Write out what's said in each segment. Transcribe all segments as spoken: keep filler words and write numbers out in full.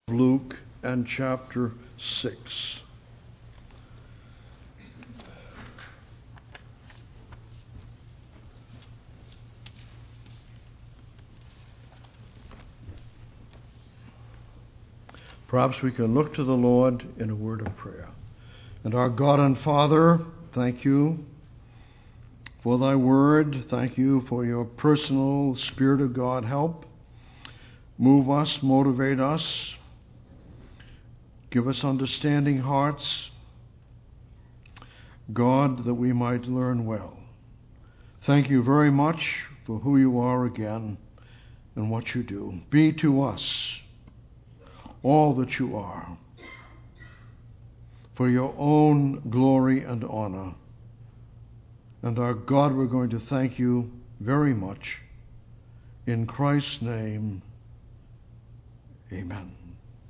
Luke and chapter six. Perhaps we can look to the Lord in a word of prayer. And our God and Father, thank you for thy word. Thank you for your personal Spirit of God help. Move us, motivate us. Give us understanding hearts, God, that we might learn well. Thank you very much for who you are again and what you do. Be to us all that you are, for your own glory and honor. And our God, we're going to thank you very much. In Christ's name, amen.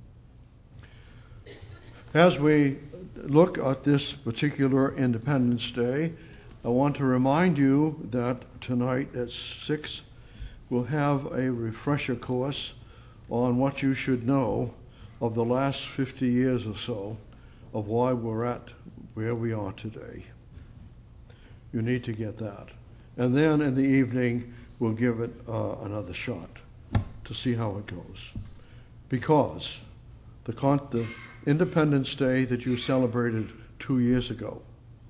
As we look at this particular Independence Day, I want to remind you that tonight at six we'll have a refresher course on what you should know of the last fifty years or so of why we're at where we are today. You need to get that. And then in the evening, we'll give it uh, another shot to see how it goes. Because the, con- the Independence Day that you celebrated two years ago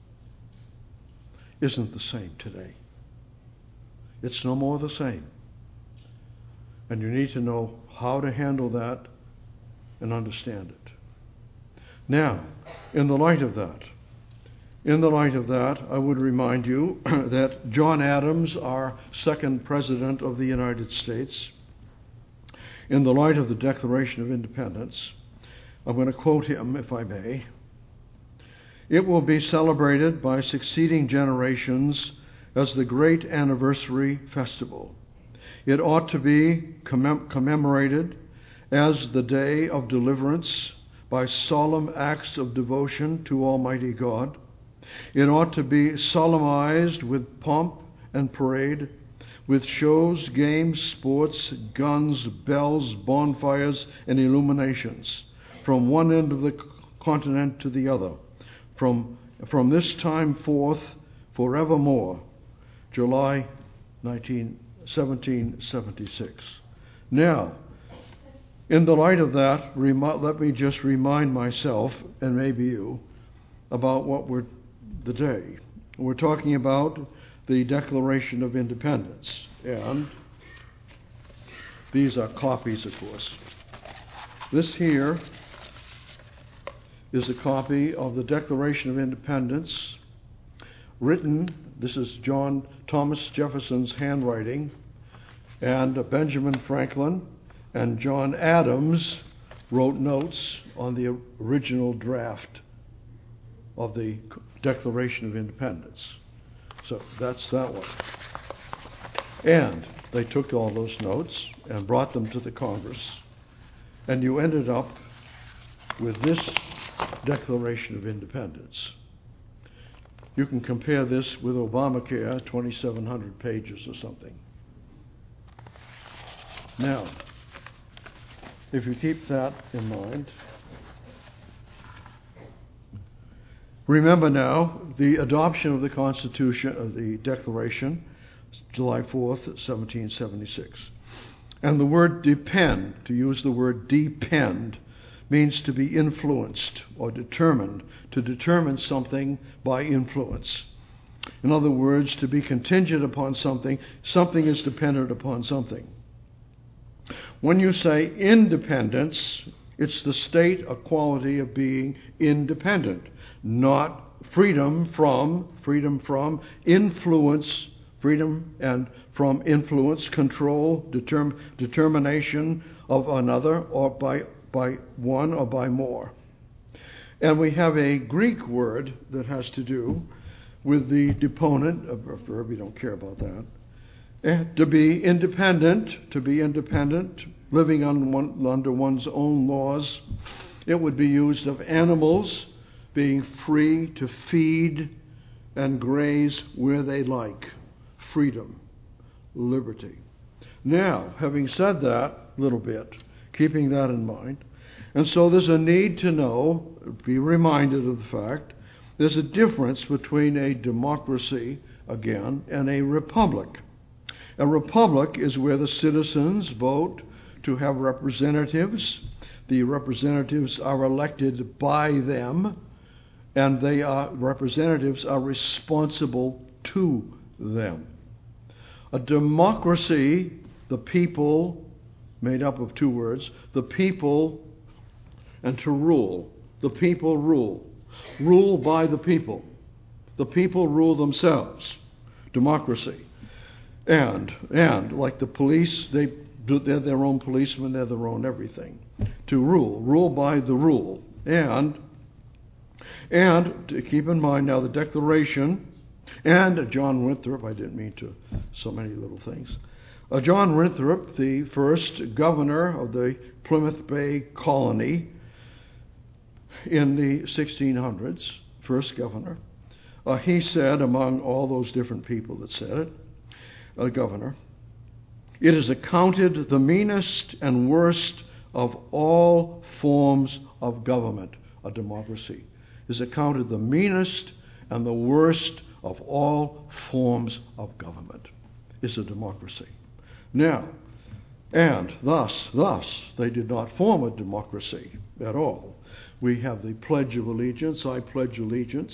isn't the same today. It's no more the same. And you need to know how to handle that and understand it. Now, in the light of that, in the light of that, I would remind you that John Adams, our second President of the United States, in the light of the Declaration of Independence, I'm going to quote him, if I may. It will be celebrated by succeeding generations as the great anniversary festival. It ought to be commem- commemorated as the day of deliverance by solemn acts of devotion to Almighty God. It ought to be solemnized with pomp and parade, with shows, games, sports, guns, bells, bonfires, and illuminations, from one end of the continent to the other, from, from this time forth forevermore. July seventeen seventy-six. Now, in the light of that, rem- let me just remind myself, and maybe you, about what we're the day. We're talking about the Declaration of Independence. And these are copies, of course. This here is a copy of the Declaration of Independence, written, this is John Thomas Jefferson's handwriting, and Benjamin Franklin and John Adams wrote notes on the original draft of the Declaration of Independence. So that's that one. And they took all those notes and brought them to the Congress, and you ended up with this Declaration of Independence. You can compare this with Obamacare, twenty-seven hundred pages or something. Now, if you keep that in mind, remember now the adoption of the Constitution, of the Declaration, July fourth, seventeen seventy-six. And the word depend, to use the word depend, means to be influenced or determined, to determine something by influence. In other words, to be contingent upon something, something is dependent upon something. When you say independence, it's the state or quality of being independent, not freedom from, freedom from influence, freedom and from influence, control, determ, determination of another or by by one or by more. And we have a Greek word that has to do with the deponent, a verb, we don't care about that. And to be independent, to be independent, living on one, under one's own laws. It would be used of animals being free to feed and graze where they like. Freedom, liberty. Now, having said that little bit, keeping that in mind, And so there's a need to know, be reminded of the fact, there's a difference between a democracy, again, and a republic. A republic is where the citizens vote to have representatives. The representatives are elected by them, and they are representatives are responsible to them. A democracy, the people, made up of two words, the people and to rule. The people rule. Rule by the people. The people rule themselves. Democracy. And, and like the police, they do, they're their own policemen, they're their own everything. To rule. Rule by the rule. And, and to keep in mind now the Declaration, and John Winthrop, I didn't mean to, so many little things. Uh, John Winthrop, the first governor of the Plymouth Bay colony in the sixteen hundreds, first governor, uh, he said, among all those different people that said it, a uh, governor, it is accounted the meanest and worst of all forms of government, a democracy, is accounted the meanest and the worst of all forms of government, is a democracy. Now, and thus, thus, they did not form a democracy at all. We have the Pledge of Allegiance. I pledge allegiance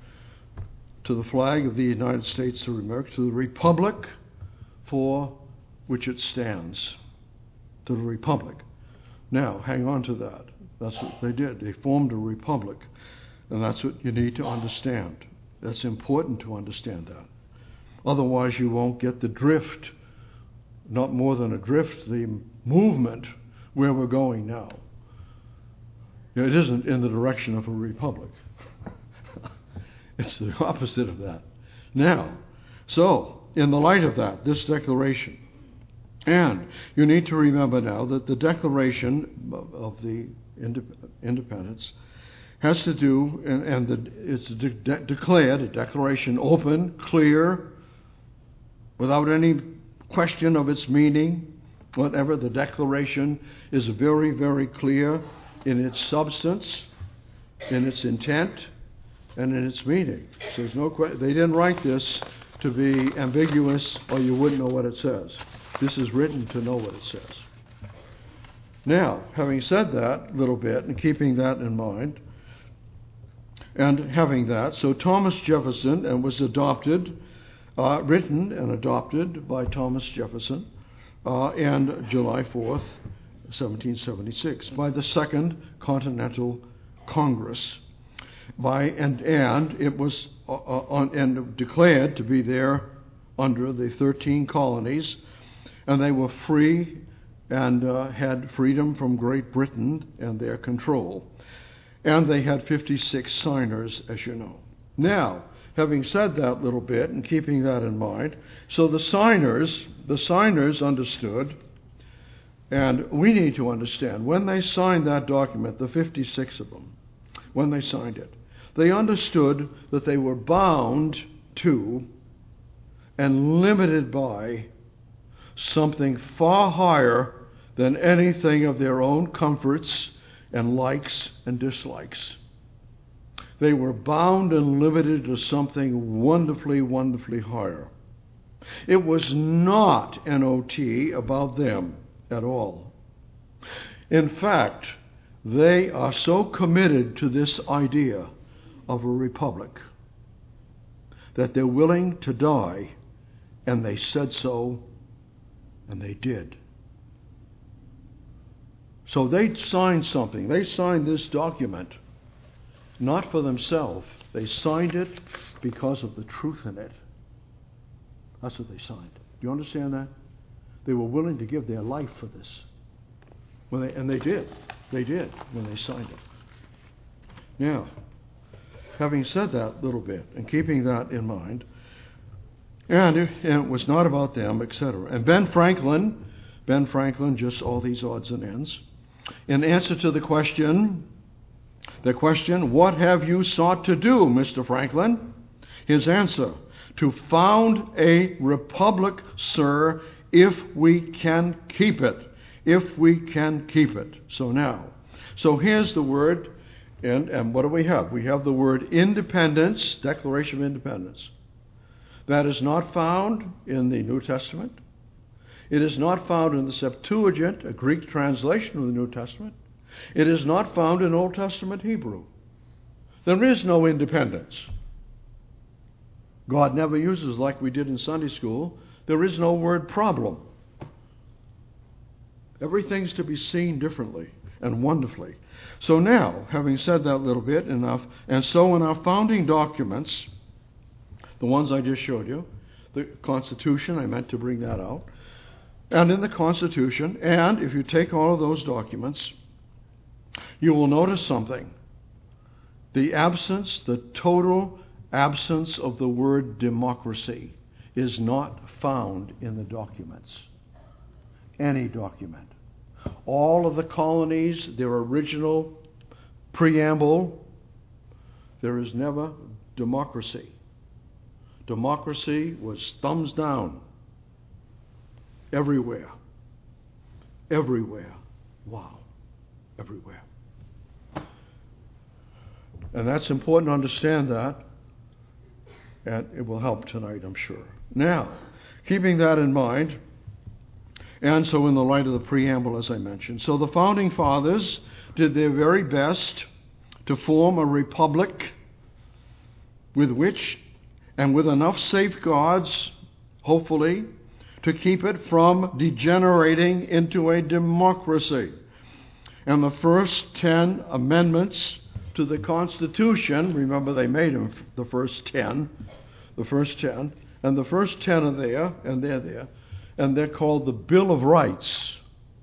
to the flag of the United States of America, to the republic for which it stands, to the republic. Now, hang on to that. That's what they did. They formed a republic, and that's what you need to understand. That's important to understand that. Otherwise, you won't get the drift, not more than a drift, the movement where we're going now. It isn't in the direction of a republic. It's the opposite of that. Now, so, in the light of that, this declaration, and you need to remember now that the Declaration of the Independence has to do, and, and the, it's de- de- declared, a declaration open, clear, without any question of its meaning, whatever. The Declaration is very, very clear in its substance, in its intent, and in its meaning. So there's no que- they didn't write this to be ambiguous or you wouldn't know what it says. This is written to know what it says. Now, having said that little bit and keeping that in mind, and having that, so Thomas Jefferson and was adopted, uh, written and adopted by Thomas Jefferson, uh, and July fourth, seventeen seventy-six, by the Second Continental Congress, by and and it was uh, on, and declared to be there under the thirteen colonies, and they were free and uh, had freedom from Great Britain and their control. And they had fifty-six signers, as you know. Now, having said that little bit and keeping that in mind, so the signers, the signers understood, and we need to understand, when they signed that document, the fifty-six of them, when they signed it, they understood that they were bound to and limited by something far higher than anything of their own comforts and likes and dislikes. They were bound and limited to something wonderfully, wonderfully higher. It was not N O T about them at all. In fact, they are so committed to this idea of a republic that they're willing to die, and they said so, and they did. So they signed something. They signed this document not for themselves. They signed it because of the truth in it. That's what they signed. Do you understand that? They were willing to give their life for this. When they, and they did. They did when they signed it. Now, having said that little bit and keeping that in mind, and it, and it was not about them, et cetera. And Ben Franklin, Ben Franklin, just all these odds and ends, in answer to the question, the question, what have you sought to do, Mister Franklin? His answer, to found a republic, sir, if we can keep it. If we can keep it. So now, So here's the word, and, and what do we have? We have the word independence, Declaration of Independence. That is not found in the New Testament. It is not found in the Septuagint, a Greek translation of the New Testament. It is not found in Old Testament Hebrew. There is no independence. God never uses, like we did in Sunday school, there is no word problem. Everything's to be seen differently and wonderfully. So now, having said that little bit enough, and so in our founding documents, the ones I just showed you, the Constitution, I meant to bring that out, and in the Constitution, and if you take all of those documents, you will notice something. The absence, the total absence of the word democracy is not found in the documents. Any document. All of the colonies, their original preamble, there is never democracy. Democracy was thumbs down. Everywhere. Everywhere. Wow. Everywhere. And that's important to understand that. And it will help tonight, I'm sure. Now, keeping that in mind, and so in the light of the preamble, as I mentioned, so the Founding Fathers did their very best to form a republic with which, and with enough safeguards, hopefully, to keep it from degenerating into a democracy. And the first ten amendments to the Constitution, remember they made them the first ten, the first ten, and the first ten are there, and they're there, and they're called the Bill of Rights.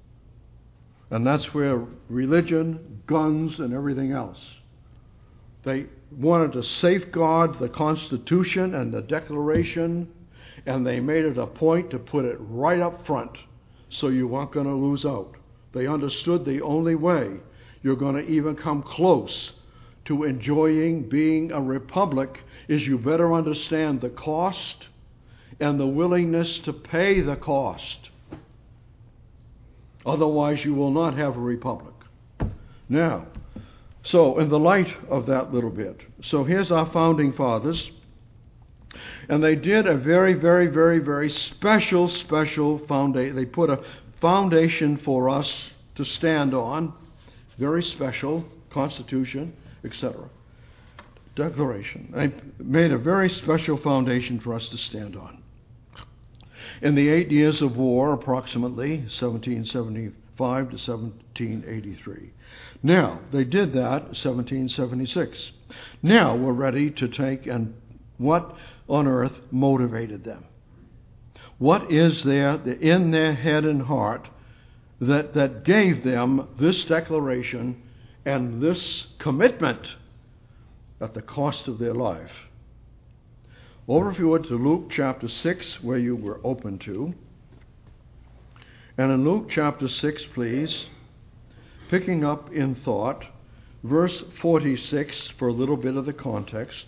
And that's where religion, guns, and everything else. They wanted to safeguard the Constitution and the Declaration, and they made it a point to put it right up front so you weren't going to lose out. They understood the only way you're going to even come close to enjoying being a republic is you better understand the cost and the willingness to pay the cost. Otherwise, you will not have a republic. Now, so in the light of that little bit, so here's our Founding Fathers, and they did a very, very, very, very special, special foundation. They put a foundation for us to stand on, very special, Constitution, et cetera. Declaration. They made a very special foundation for us to stand on. In the eight years of war, approximately seventeen seventy-five to seventeen eighty-three. Now, they did that seventeen seventy-six. Now we're ready to take and what on earth motivated them? What is there in their head and heart that, that gave them this declaration and this commitment at the cost of their life? Over, if you would, to Luke chapter six, where you were open to. And in Luke chapter six, please, picking up in thought, verse forty-six for a little bit of the context.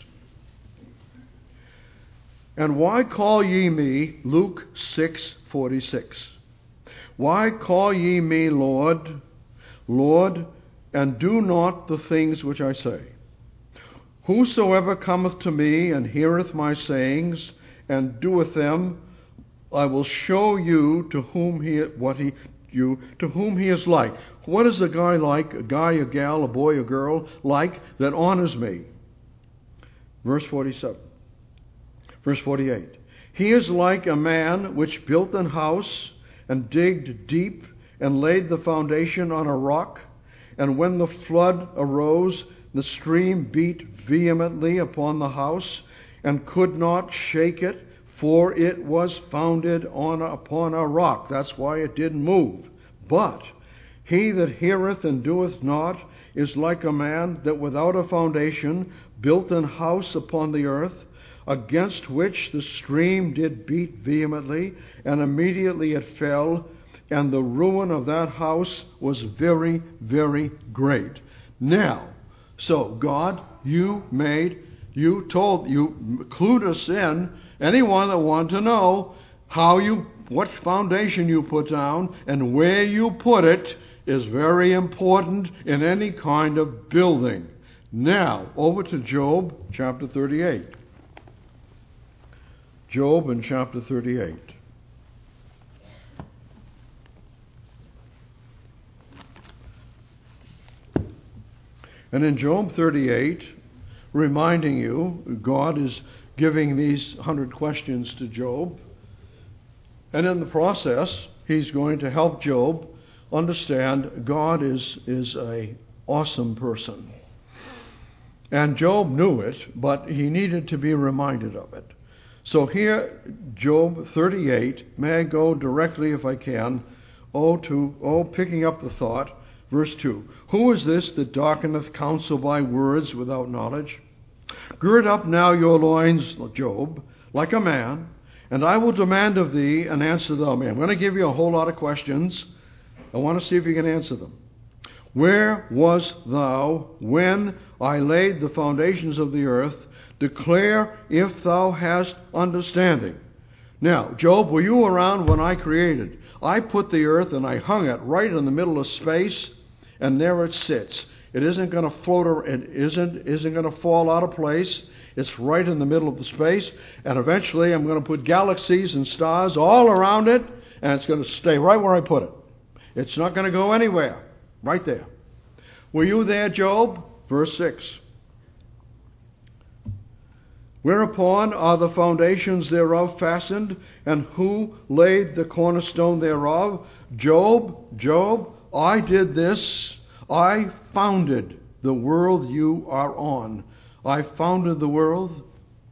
And why call ye me, Luke six forty-six, why call ye me Lord, Lord, and do not the things which I say? Whosoever cometh to me and heareth my sayings and doeth them, I will show you to whom he what he you to whom he is like. What is a guy like? A guy, a gal, a boy, a girl like that honors me? Verse forty-seven. Verse forty-eight. He is like a man which built an house and digged deep and laid the foundation on a rock. And when the flood arose, the stream beat vehemently upon the house and could not shake it, for it was founded on upon a rock. That's why it didn't move. But he that heareth and doeth not is like a man that without a foundation built an house upon the earth, against which the stream did beat vehemently, and immediately it fell, and the ruin of that house was very, very great. Now, so God, you made, you told, you clued us in, anyone that wanted to know how you, what foundation you put down and where you put it, is very important in any kind of building. Now, over to Job chapter thirty-eight. Job in chapter thirty-eight. And in Job thirty-eight, reminding you, God is giving these hundred questions to Job. And in the process, he's going to help Job understand God is, is an awesome person. And Job knew it, but he needed to be reminded of it. So here, Job thirty-eight, may I go directly, if I can, oh, to, oh, picking up the thought, verse two. Who is this that darkeneth counsel by words without knowledge? Gird up now your loins, Job, like a man, and I will demand of thee an answer thou me. I'm going to give you a whole lot of questions. I want to see if you can answer them. Where wast thou when I laid the foundations of the earth? Declare if thou hast understanding. Now, Job, were you around when I created? I put the earth and I hung it right in the middle of space, and there it sits. It isn't going to float, or it isn't, isn't going to fall out of place. It's right in the middle of the space, and eventually I'm going to put galaxies and stars all around it, and it's going to stay right where I put it. It's not going to go anywhere. Right there. Were you there, Job? Verse six. Whereupon are the foundations thereof fastened, and who laid the cornerstone thereof? Job, Job, I did this. I founded the world you are on. I founded the world.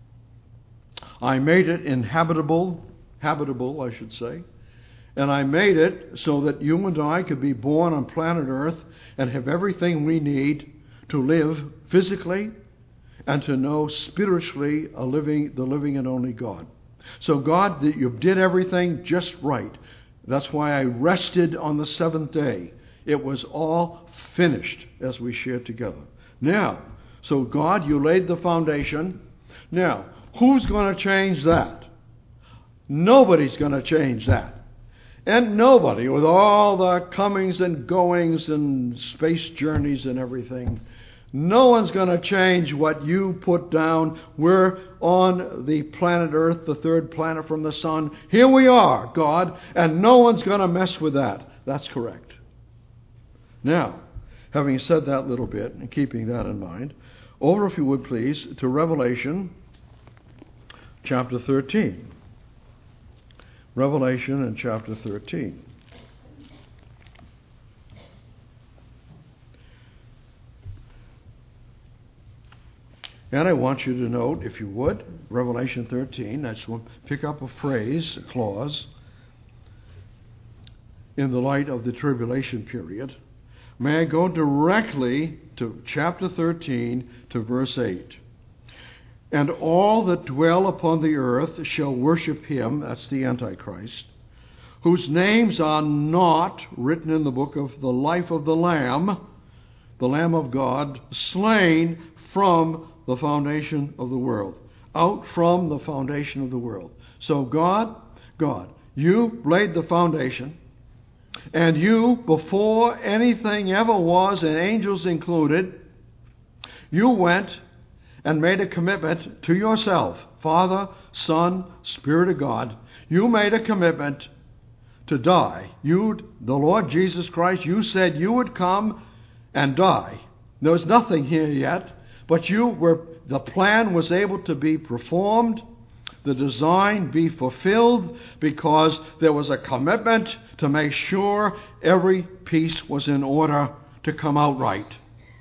I made it inhabitable, habitable, I should say. And I made it so that you and I could be born on planet Earth and have everything we need to live physically and to know spiritually a living, the living and only God. So God, you did everything just right. That's why I rested on the seventh day. It was all finished as we shared together. Now, so God, you laid the foundation. Now, who's going to change that? Nobody's going to change that. And nobody, with all the comings and goings and space journeys and everything, no one's going to change what you put down. We're on the planet Earth, the third planet from the sun. Here we are, God, and no one's going to mess with that. That's correct. Now, having said that little bit and keeping that in mind, over, if you would please, to Revelation chapter thirteen. Revelation in chapter thirteen. And I want you to note, if you would, Revelation thirteen, I just want to pick up a phrase, a clause, in the light of the tribulation period. May I go directly to chapter thirteen to verse eight. And all that dwell upon the earth shall worship him, that's the Antichrist, whose names are not written in the book of the life of the Lamb, the Lamb of God, slain from the foundation of the world. Out from the foundation of the world. So God, God, you laid the foundation, and you, before anything ever was, and angels included, you went and made a commitment to yourself, Father, Son, Spirit of God. You made a commitment to die. You, the Lord Jesus Christ, you said you would come and die. There was nothing here yet, but you were. The plan was able to be performed, the design be fulfilled, because there was a commitment to make sure every piece was in order to come out right.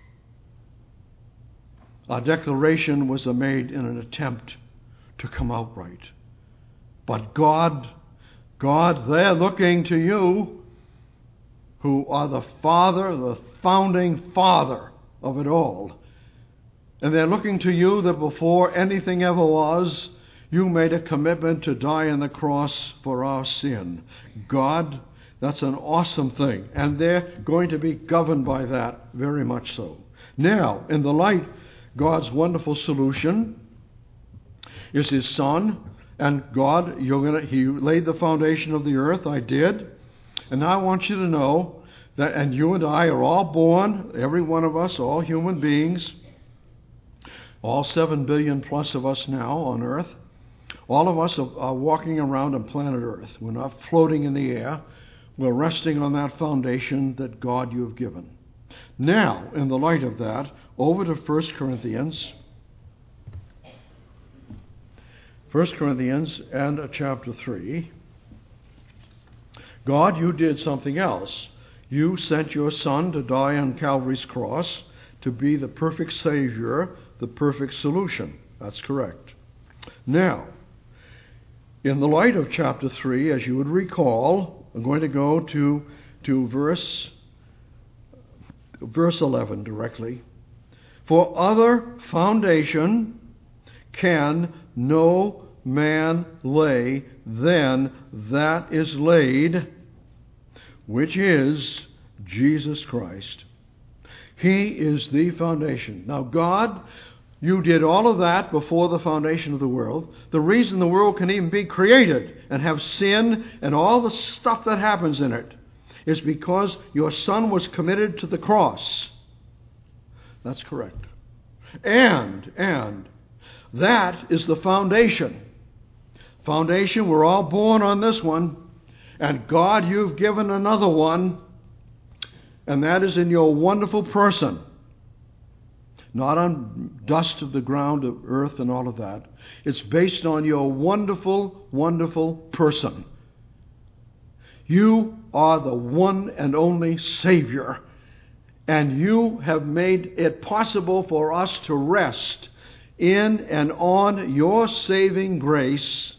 Our declaration was made in an attempt to come out right. But God, God, they're looking to you, who are the Father, the founding Father of it all. And they're looking to you that before anything ever was, you made a commitment to die on the cross for our sin. God, that's an awesome thing. And they're going to be governed by that, very much so. Now, in the light, God's wonderful solution is his Son. And God, you're gonna, he laid the foundation of the earth. I did. And now I want you to know That, and you and I are all born, every one of us, all human beings, all seven billion plus of us now on earth. All of us are, are walking around on planet Earth. We're not floating in the air. We're resting on that foundation that God you have given. Now, in the light of that, over to First Corinthians. First Corinthians and chapter three. God, you did something else. You sent your Son to die on Calvary's cross to be the perfect Savior, the perfect solution. That's correct. Now, in the light of chapter three, as you would recall, I'm going to go to, to verse, verse eleven directly. For other foundation can no man lay than that is laid, which is Jesus Christ. He is the foundation. Now, God, you did all of that before the foundation of the world. The reason the world can even be created and have sin and all the stuff that happens in it is because your Son was committed to the cross. That's correct. And, and, that is the foundation. Foundation, we're all born on this one. And God, you've given another one. And that is in your wonderful person. Not on dust of the ground, of earth and all of that. It's based on your wonderful, wonderful person. You are the one and only Savior. And you have made it possible for us to rest in and on your saving grace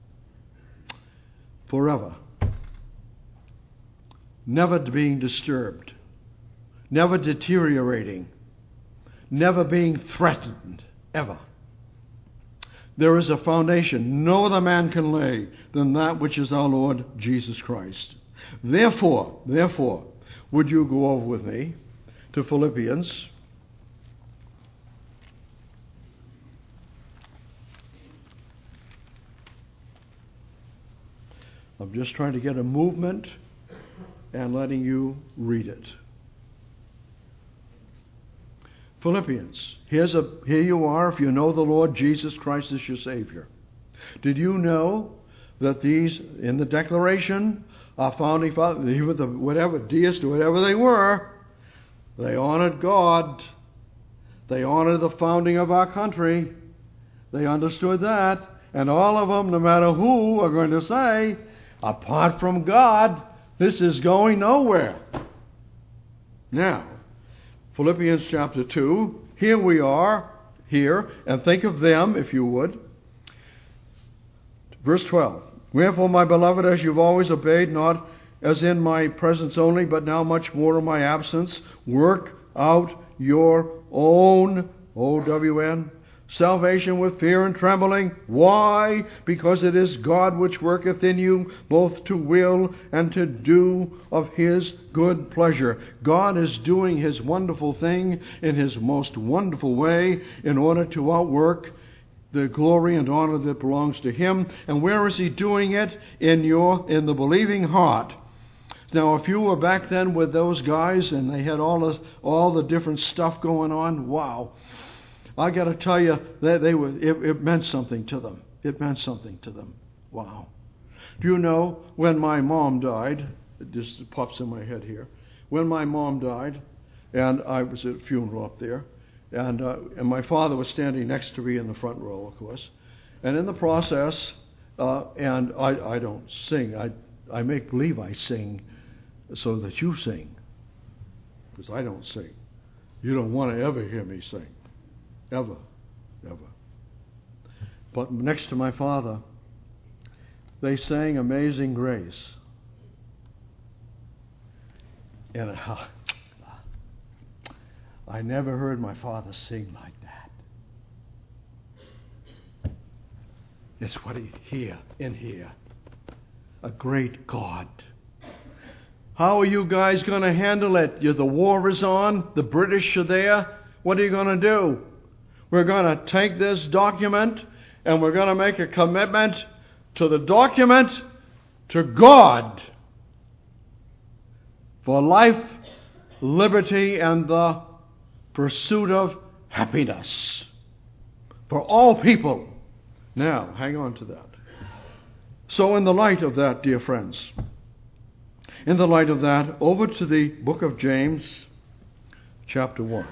forever. Never being disturbed. Never deteriorating. Never being threatened. Ever. There is a foundation no other man can lay than that which is our Lord Jesus Christ. Therefore, therefore, would you go over with me to Philippians? I'm just trying to get a movement and letting you read it. Philippians. Here's a, here you are if you know the Lord Jesus Christ as your Savior. Did you know that these, in the declaration, our founding fathers, even the whatever, deists or whatever they were, they honored God. They honored the founding of our country. They understood that. And all of them, no matter who, are going to say, apart from God, this is going nowhere. Now, Philippians chapter two, here we are, here, and think of them, if you would. Verse twelve. Wherefore, my beloved, as you've always obeyed, not as in my presence only, but now much more in my absence, work out your own, O W N, salvation with fear and trembling. Why? Because it is God which worketh in you both to will and to do of His good pleasure. God is doing His wonderful thing in His most wonderful way in order to outwork the glory and honor that belongs to Him. And where is He doing it? In your, in the believing heart. Now, if you were back then with those guys and they had all the, all the different stuff going on, wow. I got to tell you, they, they were, it, it meant something to them. It meant something to them. Wow. Do you know, when my mom died, it just pops in my head here, when my mom died, and I was at a funeral up there, and, uh, and my father was standing next to me in the front row, of course, and in the process, uh, and I, I don't sing, I, I make believe I sing so that you sing, because I don't sing. You don't want to ever hear me sing. Ever. Ever. But next to my father, they sang Amazing Grace. And uh, I never heard my father sing like that. It's what he here, in here. A great God. How are you guys going to handle it? The war is on. The British are there. What are you going to do? We're going to take this document and we're going to make a commitment to the document, to God, for life, liberty, and the pursuit of happiness for all people. Now, hang on to that. So in the light of that, dear friends, in the light of that, over to the book of James, chapter one.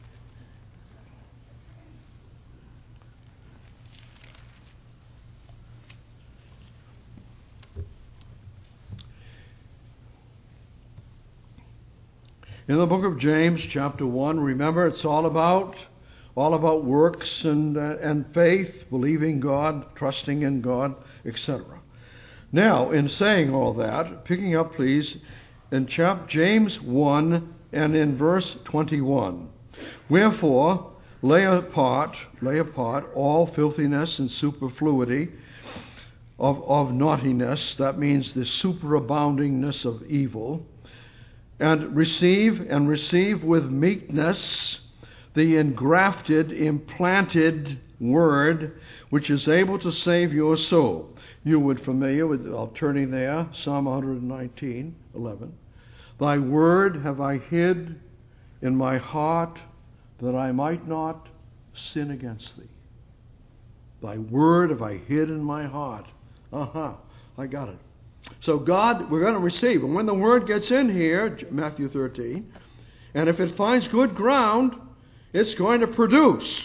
In the book of James, chapter one, remember it's all about all about works and uh, and faith, believing God, trusting in God, et cetera. Now, in saying all that, picking up, please, in chap James one and in verse twenty-one. Wherefore, lay apart, lay apart all filthiness and superfluity of, of naughtiness, that means the superaboundingness of evil, and receive, and receive with meekness the engrafted, implanted word, which is able to save your soul. You would familiar with, I'll turning there, Psalm one nineteen, eleven. Thy word have I hid in my heart, that I might not sin against thee. Thy word have I hid in my heart. Uh-huh, I got it. So God, we're going to receive. And when the word gets in here, Matthew thirteen, and if it finds good ground, it's going to produce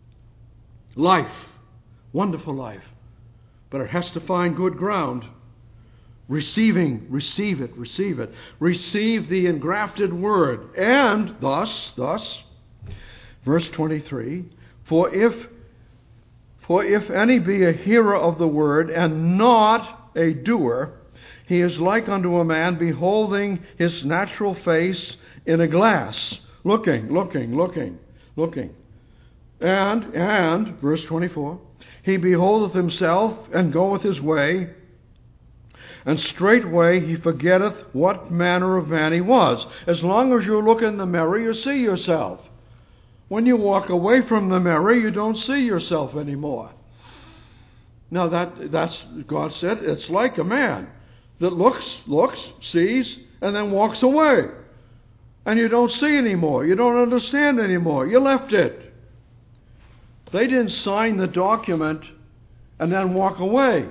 life, wonderful life. But it has to find good ground. Receiving, receive it, receive it. Receive the engrafted word. And thus, thus, verse twenty-three, for if, for if any be a hearer of the word and not a doer, he is like unto a man beholding his natural face in a glass, looking, looking, looking, looking. And, and, verse twenty-four, he beholdeth himself and goeth his way, and straightway he forgetteth what manner of man he was. As long as you look in the mirror, you see yourself. When you walk away from the mirror, you don't see yourself anymore. Now that that's God said, it's like a man that looks, looks, sees, and then walks away. And you don't see anymore. You don't understand anymore. You left it. They didn't sign the document and then walk away.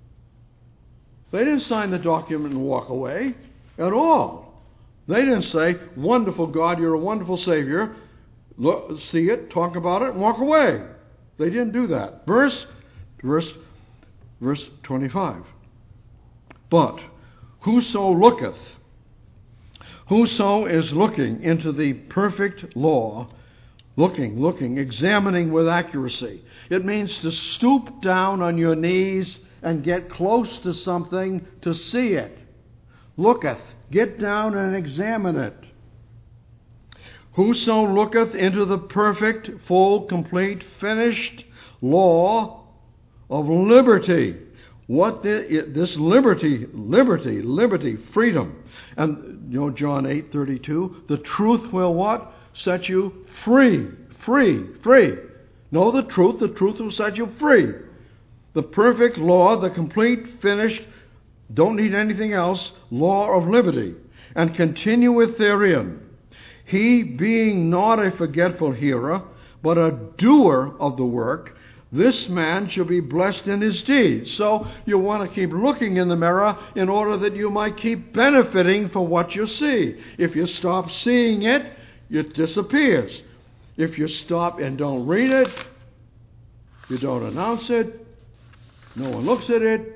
They didn't sign the document and walk away at all. They didn't say, wonderful God, you're a wonderful Savior. Look, see it, talk about it, and walk away. They didn't do that. Verse, verse, verse twenty-five. But whoso looketh, whoso is looking into the perfect law, looking, looking, examining with accuracy. It means to stoop down on your knees and get close to something to see it. Looketh, get down and examine it. Whoso looketh into the perfect, full, complete, finished law of liberty. What the, this liberty, liberty, liberty, freedom. And you know John eight thirty-two, the truth will what? Set you free, free, free. Know the truth, the truth will set you free. The perfect law, the complete, finished, don't need anything else, law of liberty. And continueth therein. He being not a forgetful hearer, but a doer of the work, this man shall be blessed in his deeds. So you want to keep looking in the mirror in order that you might keep benefiting from what you see. If you stop seeing it, it disappears. If you stop and don't read it, you don't announce it, no one looks at it,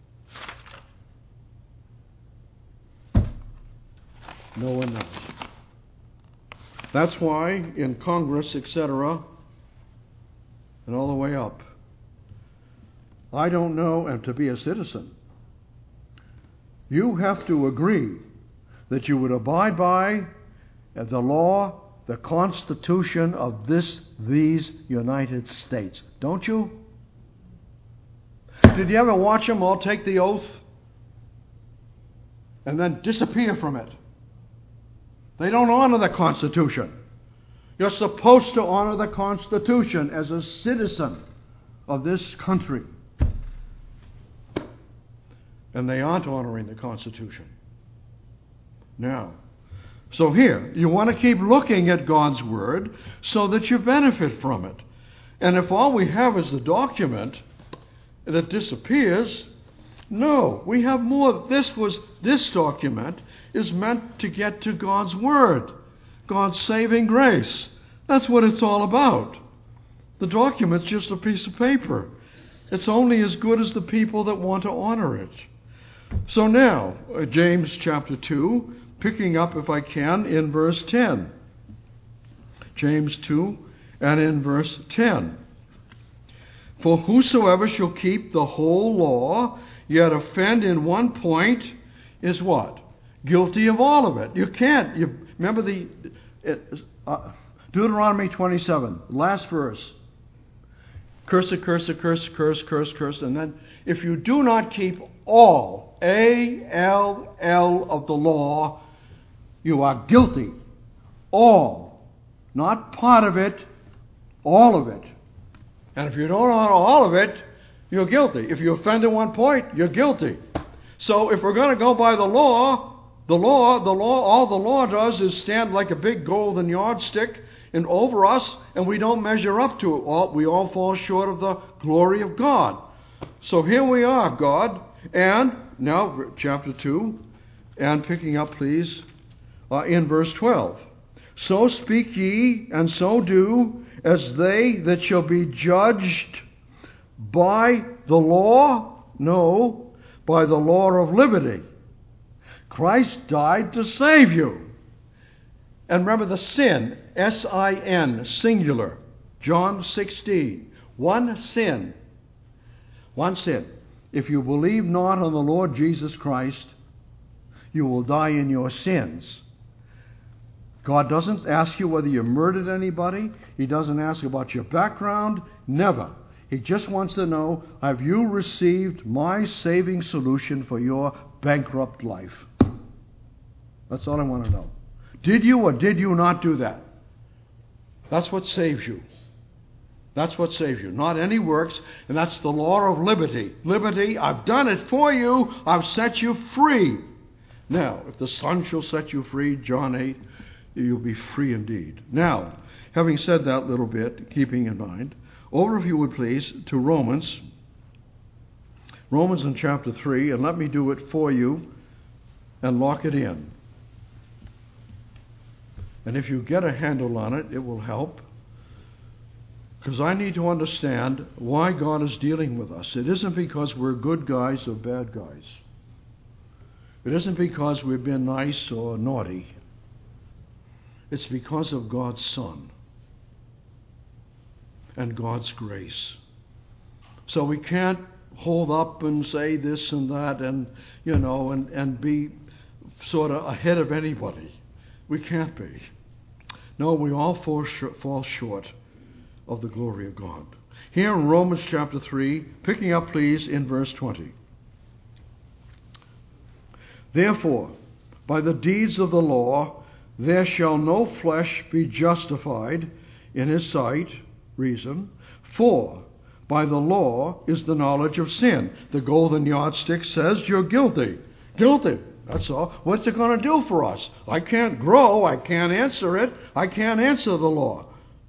no one knows. That's why in Congress, et cetera, and all the way up, I don't know, and to be a citizen, you have to agree that you would abide by the law, the Constitution of this, these United States. Don't you? Did you ever watch them all take the oath and then disappear from it? They don't honor the Constitution. You're supposed to honor the Constitution as a citizen of this country. And they aren't honoring the Constitution. Now, so here, you want to keep looking at God's Word so that you benefit from it. And if all we have is the document that disappears, no, we have more. This was this document is meant to get to God's Word, God's saving grace. That's what it's all about. The document's just a piece of paper. It's only as good as the people that want to honor it. So now, uh, James chapter two, picking up, if I can, in verse ten. James two, and in verse ten. For whosoever shall keep the whole law, yet offend in one point, is what? Guilty of all of it. You can't. You remember the uh, Deuteronomy twenty-seven, last verse. Curse, curse, curse, curse, curse, curse, and then if you do not keep all, A L L of the law, you are guilty. All. Not part of it, all of it. And if you don't honor all of it, you're guilty. If you offend at one point, you're guilty. So if we're going to go by the law, the law, the law, all the law does is stand like a big golden yardstick and over us, and we don't measure up to it. All, we all fall short of the glory of God. So here we are, God, and now chapter two, and picking up, please, uh, in verse twelve. So speak ye, and so do, as they that shall be judged by the law, no, by the law of liberty. Christ died to save you. And remember the sin, S I N, singular, John sixteen. One sin. One sin. If you believe not on the Lord Jesus Christ, you will die in your sins. God doesn't ask you whether you murdered anybody. He doesn't ask about your background. Never. He just wants to know, have you received my saving solution for your bankrupt life? That's all I want to know. Did you or did you not do that? That's what saves you. That's what saves you. Not any works, and that's the law of liberty. Liberty, I've done it for you. I've set you free. Now, if the Son shall set you free, John eight, you'll be free indeed. Now, having said that little bit, keeping in mind, over, if you would please, to Romans. Romans in chapter three, and let me do it for you and lock it in. And if you get a handle on it, it will help. Because I need to understand why God is dealing with us. It isn't because we're good guys or bad guys. It isn't because we've been nice or naughty. It's because of God's Son and God's grace. So we can't hold up and say this and that and, you know, and, and be sort of ahead of anybody. We can't be. No, we all fall, sh- fall short of the glory of God. Here in Romans chapter three, picking up please in verse twenty. Therefore, by the deeds of the law, there shall no flesh be justified in his sight, reason, for by the law is the knowledge of sin. The golden yardstick says you're guilty. Guilty. That's all. What's it going to do for us? I can't grow. I can't answer it. I can't answer the law.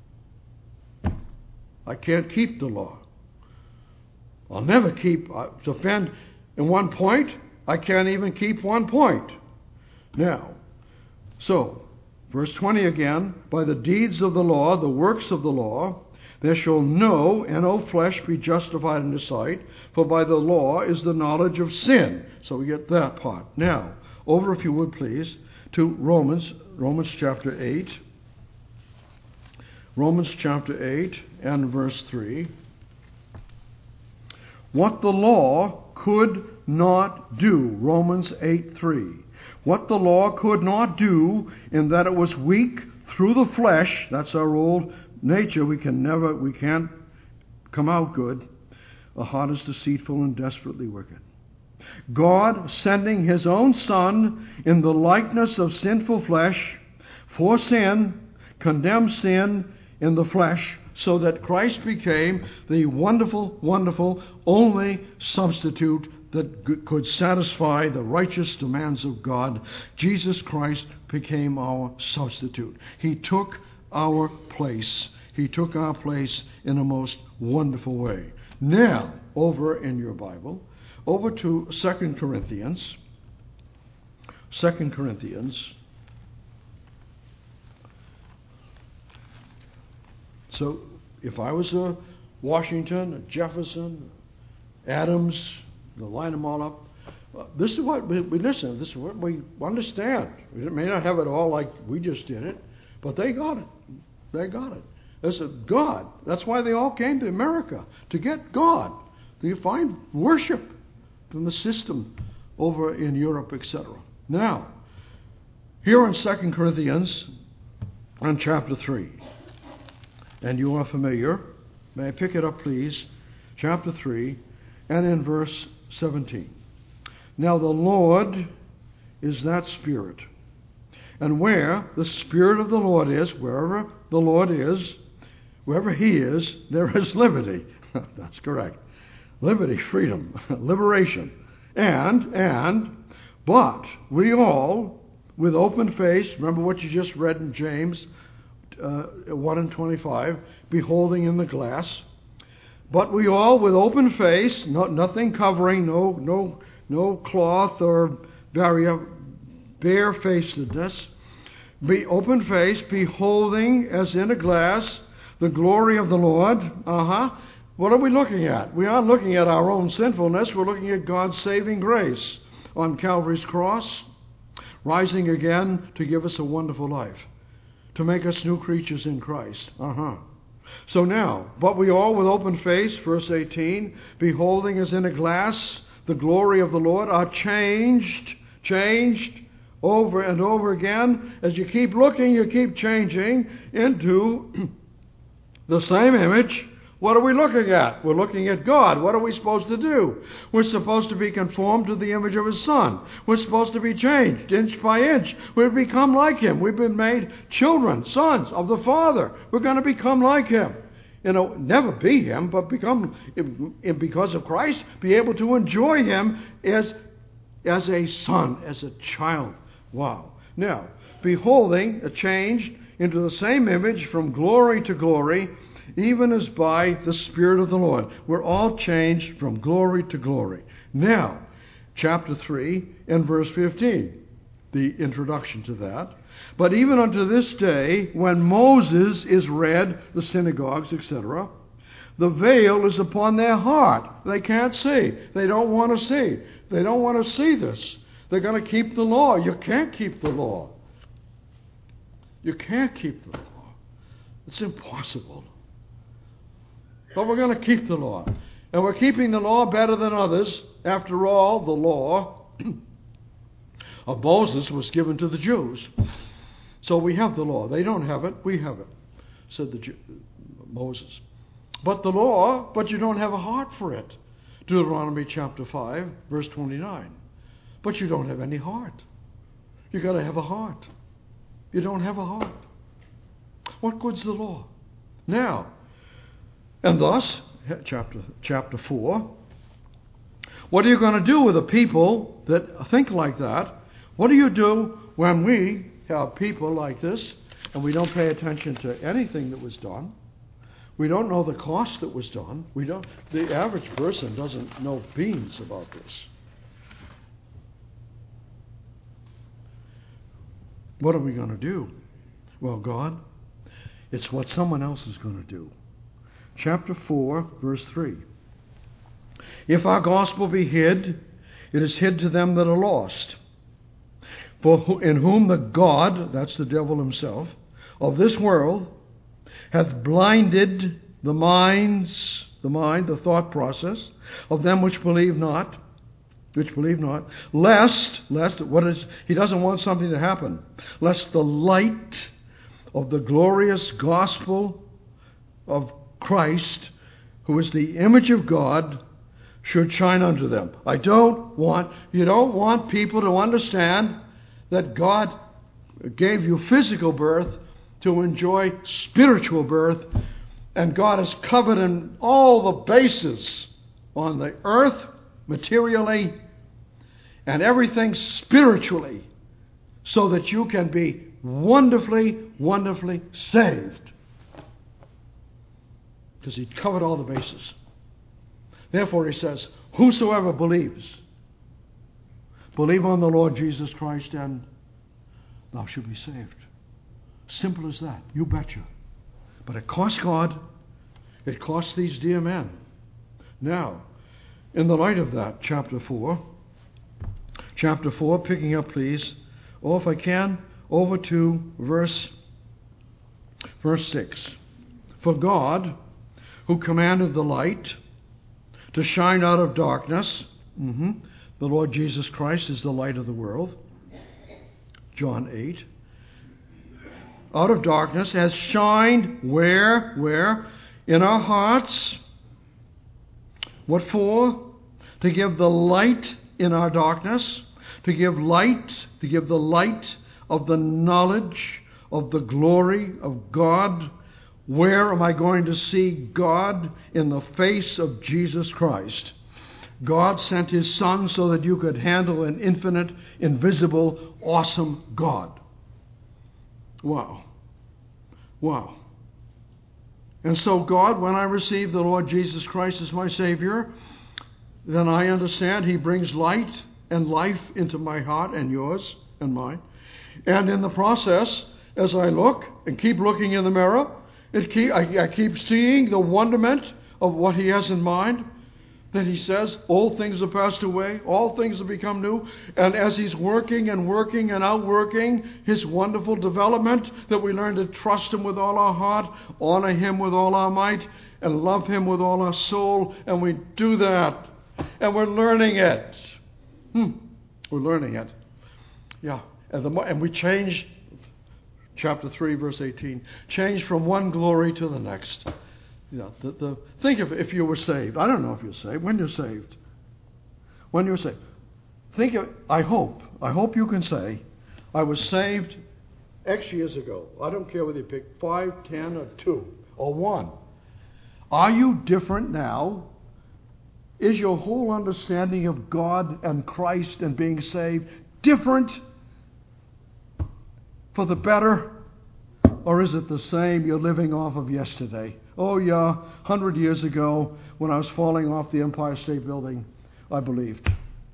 I can't keep the law. I'll never keep, uh, to offend in one point, I can't even keep one point. Now, so, verse twenty again, by the deeds of the law, the works of the law, there shall no, and no flesh be justified in his sight, for by the law is the knowledge of sin. So we get that part. Now, over, if you would please, to Romans, Romans chapter eight. Romans chapter eight and verse three. What the law could not do, Romans eight three. What the law could not do in that it was weak through the flesh, that's our old nature, we can never, we can't come out good. The heart is deceitful and desperately wicked. God sending his own Son in the likeness of sinful flesh for sin, condemned sin in the flesh, so that Christ became the wonderful, wonderful, only substitute that g- could satisfy the righteous demands of God, Jesus Christ became our substitute. He took our place. He took our place in a most wonderful way. Now, over in your Bible, over to Second Corinthians. Second Corinthians. So, if I was a Washington, a Jefferson, Adams, to line them all up, uh, this is what we, we listen. This is what we understand. We may not have it all like we just did it, but they got it. They got it. This is God. That's why they all came to America, to get God. You find worship from the system over in Europe, et cetera. Now, here in Second Corinthians, on chapter three, and you are familiar. May I pick it up, please? Chapter three, and in verse seventeen. Now the Lord is that Spirit. And where the Spirit of the Lord is, wherever the Lord is, wherever He is, there is liberty. That's correct. Liberty, freedom, liberation. And, and, but we all, with open face, remember what you just read in James uh, one and twenty-five, beholding in the glass. But we all, with open face, no, nothing covering, no, no, no cloth or barrier, barefacedness, be open face, beholding as in a glass the glory of the Lord. Uh-huh. What are we looking at? We aren't looking at our own sinfulness. We're looking at God's saving grace on Calvary's cross, rising again to give us a wonderful life, to make us new creatures in Christ. Uh-huh. So now, but we all with open face, verse eighteen, beholding as in a glass the glory of the Lord, are changed, changed over and over again. As you keep looking, you keep changing into the same image. What are we looking at? We're looking at God. What are we supposed to do? We're supposed to be conformed to the image of His Son. We're supposed to be changed inch by inch. We've become like Him. We've been made children, sons of the Father. We're going to become like Him. You know, never be Him, but become, because of Christ, be able to enjoy Him as, as a son, as a child. Wow. Now, beholding a change into the same image from glory to glory, even as by the Spirit of the Lord. We're all changed from glory to glory. Now, chapter three and verse fifteen, the introduction to that. But even unto this day, when Moses is read, the synagogues, et cetera, the veil is upon their heart. They can't see. They don't want to see. They don't want to see this. They're going to keep the law. You can't keep the law. You can't keep the law. It's impossible. But we're going to keep the law. And we're keeping the law better than others. After all, the law of Moses was given to the Jews. So we have the law. They don't have it. We have it, said the Jew, Moses. But the law, but you don't have a heart for it. Deuteronomy chapter five, verse twenty-nine. But you don't have any heart. You've got to have a heart. You don't have a heart. What good's the law? Now, and thus, chapter, chapter four, what are you going to do with a people that think like that? What do you do when we have people like this and we don't pay attention to anything that was done? We don't know the cost that was done. We don't. The average person doesn't know beans about this. What are we going to do? Well, God, it's what someone else is going to do. Chapter four, verse three. If our gospel be hid, it is hid to them that are lost. For in whom the God, that's the devil himself, of this world, hath blinded the minds, the mind, the thought process, of them which believe not, which believe not, lest, lest, what is, he doesn't want something to happen, lest the light of the glorious gospel of Christ, who is the image of God, should shine unto them. I don't want, you don't want people to understand that God gave you physical birth to enjoy spiritual birth, and God has covered in all the bases on the earth materially, and everything spiritually, so that you can be wonderfully, wonderfully saved. Because he covered all the bases. Therefore he says, whosoever believes, believe on the Lord Jesus Christ and thou shalt be saved. Simple as that. You betcha. But it costs God. It costs these dear men. Now, in the light of that, chapter four, chapter four, picking up please, or if I can, over to verse, verse six. For God, who commanded the light to shine out of darkness, mm-hmm, the Lord Jesus Christ is the light of the world, John eight, out of darkness has shined where? Where? In our hearts. What for? To give the light in our darkness, to give light, to give the light of the knowledge of the glory of God. Where am I going to see God? In the face of Jesus Christ. God sent His Son so that you could handle an infinite, invisible, awesome God. Wow. Wow. And so God, when I receive the Lord Jesus Christ as my Savior, then I understand He brings light and life into my heart and yours and mine. And in the process, as I look and keep looking in the mirror, it keep, I, I keep seeing the wonderment of what He has in mind. That He says, all things have passed away, all things have become new. And as He's working and working and outworking His wonderful development, that we learn to trust Him with all our heart, honor Him with all our might, and love Him with all our soul. And we do that. And we're learning it. Hmm. We're learning it. Yeah. And, the more, and we change, chapter three, verse eighteen, change from one glory to the next. You know, the, the, think of if you were saved. I don't know if you're saved. When you're saved. When you're saved. Think of, I hope, I hope you can say, I was saved X years ago. I don't care whether you pick five, ten, or two, or one. Are you different now? Is your whole understanding of God and Christ and being saved different for the better? Or is it the same you're living off of yesterday? Oh yeah, a hundred years ago when I was falling off the Empire State Building, I believed.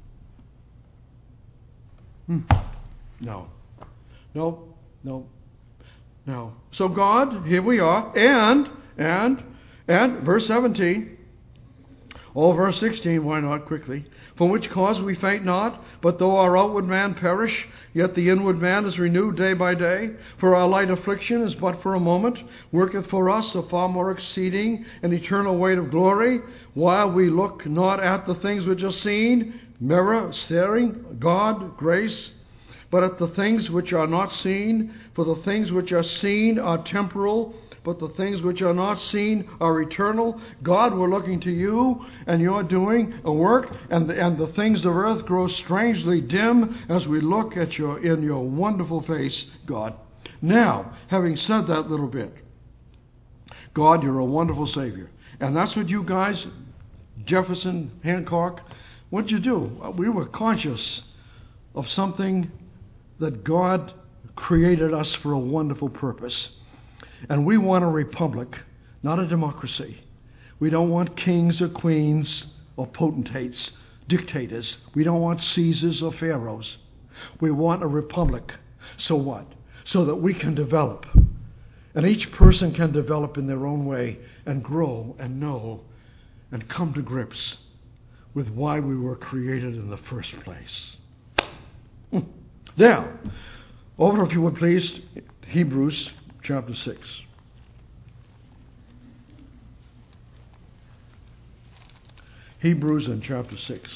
Hmm. No. No. No. No. So God, here we are, and, and, and, verse seventeen, oh, verse sixteen, why not quickly? For which cause we faint not, but though our outward man perish, yet the inward man is renewed day by day. For our light affliction is but for a moment, worketh for us a far more exceeding and eternal weight of glory, while we look not at the things which are seen, mirror, staring, God, grace, but at the things which are not seen. For the things which are seen are temporal, but the things which are not seen are eternal. God, we're looking to you, and you're doing a work, and the, and the things of earth grow strangely dim as we look at your in your wonderful face, God. Now, having said that little bit, God, you're a wonderful Savior. And that's what you guys, Jefferson, Hancock, what'd you do? We were conscious of something that God created us for a wonderful purpose. And we want a republic, not a democracy. We don't want kings or queens or potentates, dictators. We don't want Caesars or pharaohs. We want a republic. So what? So that we can develop. And each person can develop in their own way and grow and know and come to grips with why we were created in the first place. Now, over, if you would please, Hebrews chapter six. Hebrews in chapter six.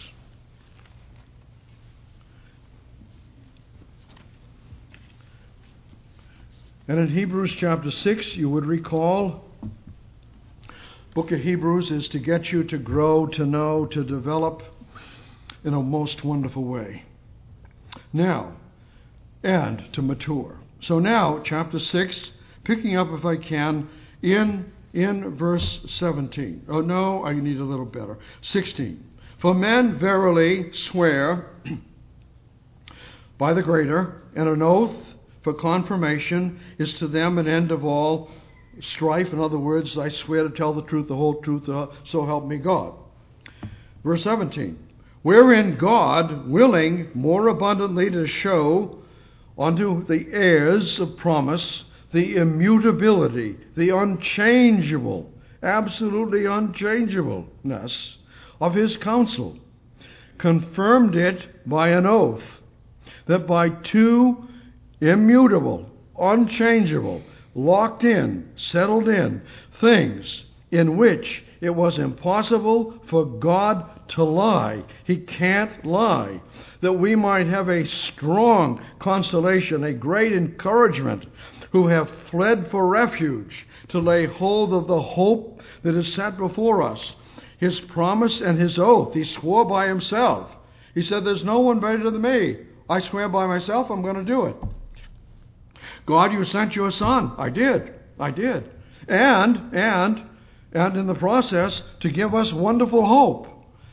And in Hebrews chapter six, you would recall, book of Hebrews is to get you to grow, to know, to develop in a most wonderful way. Now, and to mature. So now, chapter six, picking up, if I can, in in verse seventeen. Oh, no, I need a little better. sixteen. For men verily swear by the greater, and an oath for confirmation is to them an end of all strife. In other words, I swear to tell the truth, the whole truth, uh, so help me God. Verse seventeen. Wherein God, willing more abundantly to show unto the heirs of promise the immutability, the unchangeable, absolutely unchangeableness of his counsel, confirmed it by an oath, that by two immutable, unchangeable, locked in, settled in things in which it was impossible for God to lie. He can't lie. That we might have a strong consolation, a great encouragement, who have fled for refuge, to lay hold of the hope that is set before us. His promise and his oath, he swore by himself. He said, there's no one better than me. I swear by myself, I'm going to do it. God, you sent your son. I did. I did. And, and, and in the process, to give us wonderful hope.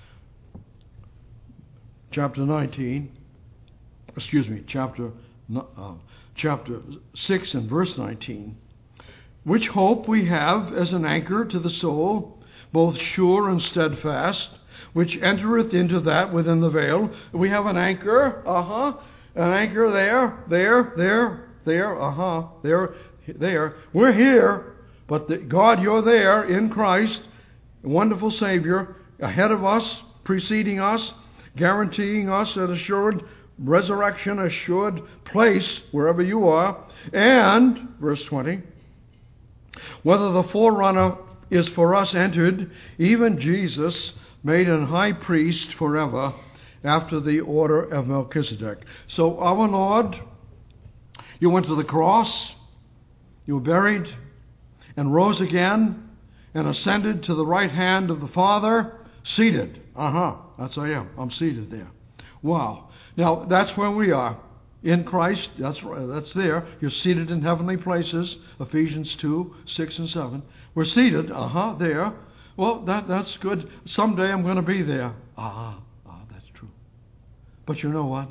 Chapter nineteen, excuse me, chapter, uh, chapter six and verse nineteen. Which hope we have as an anchor to the soul, both sure and steadfast, which entereth into that within the veil. We have an anchor, uh-huh, an anchor there, there, there, there, uh-huh, there, there. We're here, but the, God, you're there in Christ, a wonderful Savior, ahead of us, preceding us, guaranteeing us an assured resurrection, assured place wherever you are. And, verse twenty, whether the forerunner is for us entered, even Jesus, made an high priest forever, after the order of Melchizedek. So our Lord, you went to the cross, you were buried, and rose again, and ascended to the right hand of the Father, seated. Uh-huh, that's I am. I'm seated there. Wow. Now, that's where we are. In Christ, that's that's there. You're seated in heavenly places, Ephesians two, six and seven. We're seated, uh-huh, there. Well, that that's good. Someday I'm going to be there. Ah, ah, that's true. But you know what?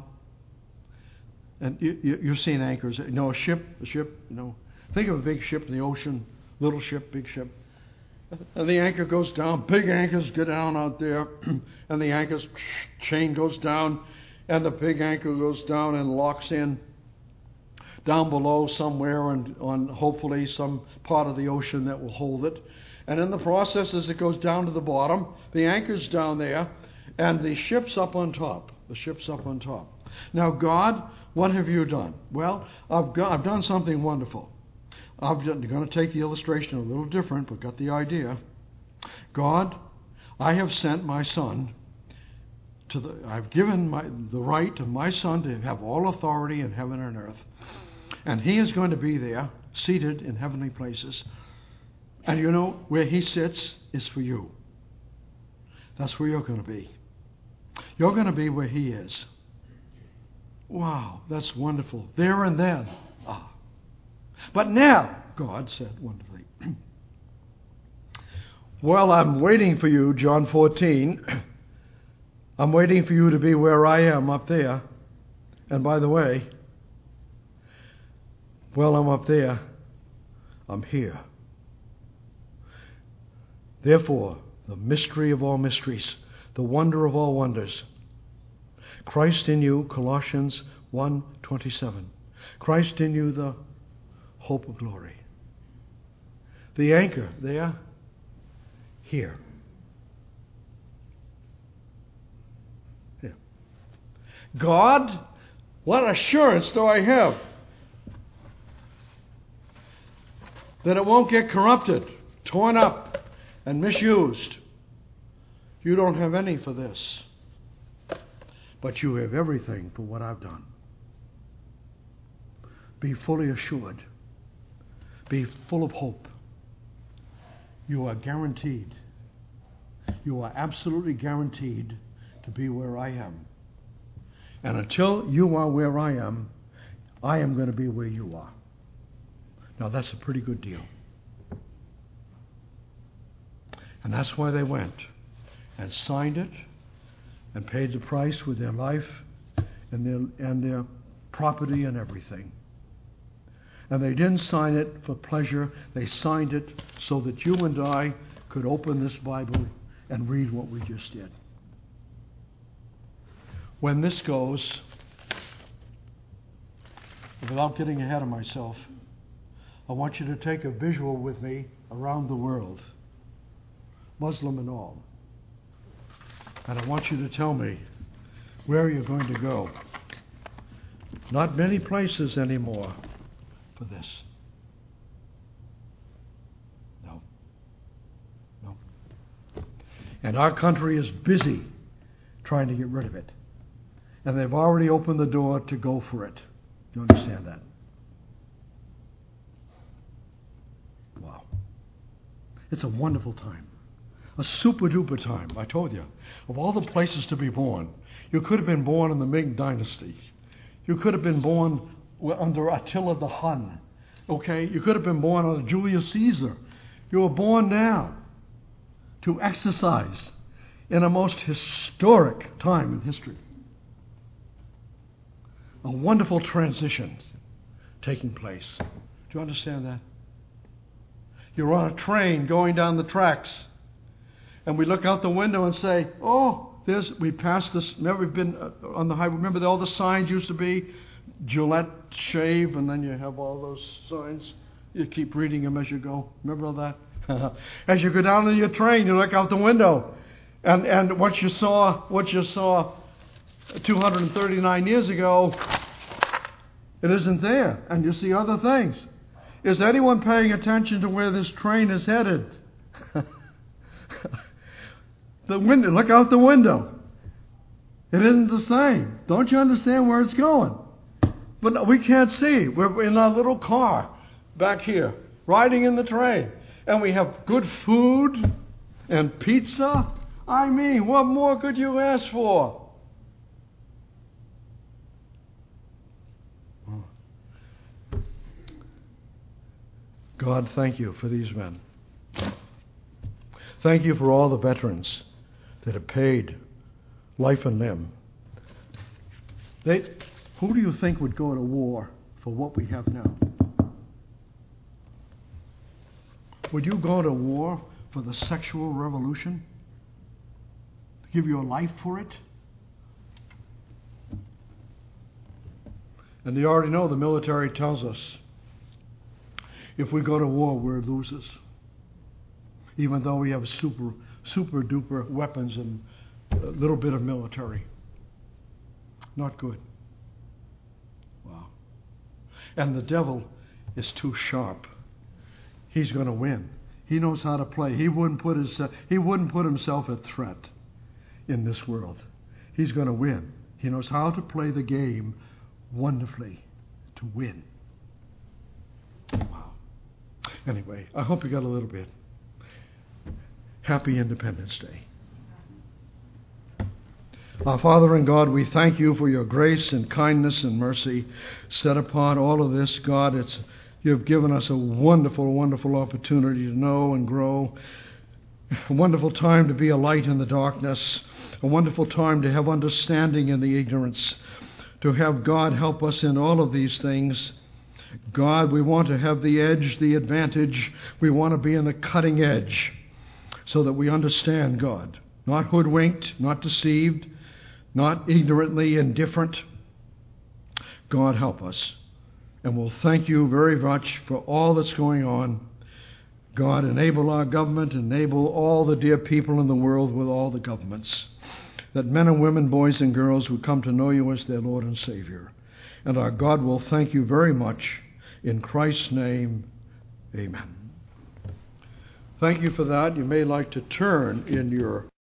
And you, you, you've seen anchors. You know, a ship, a ship, you know. Think of a big ship in the ocean, little ship, big ship. And the anchor goes down. Big anchors go down out there. And the anchor's chain goes down. And the big anchor goes down and locks in down below somewhere, and on hopefully some part of the ocean that will hold it. And in the process, as it goes down to the bottom, the anchor's down there, and the ship's up on top. The ship's up on top. Now, God, what have you done? Well, I've, got, I've done something wonderful. I'm going to take the illustration a little different, but got the idea. God, I have sent my Son to the. I've given my, the right to my Son to have all authority in heaven and earth, and He is going to be there, seated in heavenly places. And you know, where He sits is for you. That's where you're going to be. You're going to be where He is. Wow, that's wonderful. There and then. Ah. But now, God said wonderfully, well, I'm waiting for you, John fourteen. I'm waiting for you to be where I am up there. And by the way, while I'm up there, I'm here. Therefore, the mystery of all mysteries, the wonder of all wonders, Christ in you, Colossians one twenty-seven. Christ in you, the hope of glory. The anchor there, here. Here. God, what assurance do I have that it won't get corrupted, torn up, and misused? You don't have any for this, but you have everything for what I've done. Be fully assured. Be full of hope. You are guaranteed. You are absolutely guaranteed to be where I am. And until you are where I am, I am going to be where you are. Now that's a pretty good deal. And that's why they went and signed it and paid the price with their life and their, and their property and everything. And they didn't sign it for pleasure. They signed it so that you and I could open this Bible and read what we just did. When this goes, without getting ahead of myself, I want you to take a visual with me around the world, Muslim and all. And I want you to tell me where you're going to go. Not many places anymore for this. No. No. And our country is busy trying to get rid of it. And they've already opened the door to go for it. Do you understand that? Wow. It's a wonderful time. A super duper time, I told you. Of all the places to be born, you could have been born in the Ming Dynasty. You could have been born under Attila the Hun. Okay? You could have been born under Julius Caesar. You were born now to exercise in a most historic time in history. A wonderful transition taking place. Do you understand that? You're on a train going down the tracks, and we look out the window and say, oh, there's, we passed this, remember we've been on the highway, remember all the signs used to be, Gillette shave, and then you have all those signs. You keep reading them as you go. Remember all that? As you go down in your train, you look out the window, and, and what you saw, what you saw two hundred thirty-nine years ago, it isn't there, and you see other things. Is anyone paying attention to where this train is headed? The window, look out the window. It isn't the same. Don't you understand where it's going? But no, we can't see. We're in our little car back here, riding in the train. And we have good food and pizza. I mean, what more could you ask for? God, thank you for these men. Thank you for all the veterans that have paid life and limb. They, who do you think would go to war for what we have now? Would you go to war for the sexual revolution? Give your life for it? And you already know the military tells us if we go to war, we're losers. Even though we have super, super duper weapons and a little bit of military. Not good. Wow. And the devil is too sharp. He's going to win. He knows how to play. He wouldn't put his, uh, he wouldn't put himself at threat in this world. He's going to win. He knows how to play the game wonderfully to win. Wow. Anyway, I hope you got a little bit. Happy Independence Day. Our Father and God, we thank you for your grace and kindness and mercy set upon all of this. God, it's you've given us a wonderful, wonderful opportunity to know and grow. A wonderful time to be a light in the darkness. A wonderful time to have understanding in the ignorance. To have God help us in all of these things. God, we want to have the edge, the advantage. We want to be in the cutting edge so that we understand God. Not hoodwinked, not deceived, not ignorantly indifferent. God, help us. And we'll thank you very much for all that's going on. God, enable our government, enable all the dear people in the world with all the governments, that men and women, boys and girls would come to know you as their Lord and Savior. And our God will thank you very much. In Christ's name, amen. Thank you for that. You may like to turn in your